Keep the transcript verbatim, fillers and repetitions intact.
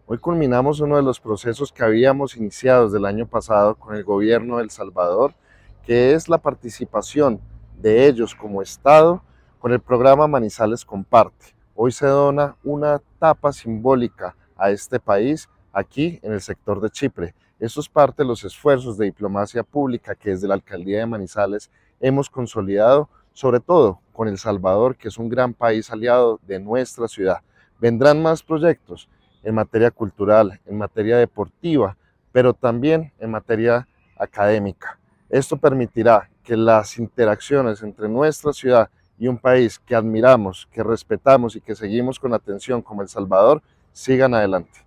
Hoy culminamos uno de los procesos que habíamos iniciado desde el año pasado con el gobierno de El Salvador, que es la participación de ellos como Estado con el programa Manizales Comparte. Hoy se dona una tapa simbólica a este país aquí en el sector de Chipre. Esto es parte de los esfuerzos de diplomacia pública que desde la Alcaldía de Manizales hemos consolidado, sobre todo con El Salvador, que es un gran país aliado de nuestra ciudad. Vendrán más proyectos en materia cultural, en materia deportiva, pero también en materia académica. Esto permitirá que las interacciones entre nuestra ciudad y un país que admiramos, que respetamos y que seguimos con atención como El Salvador sigan adelante.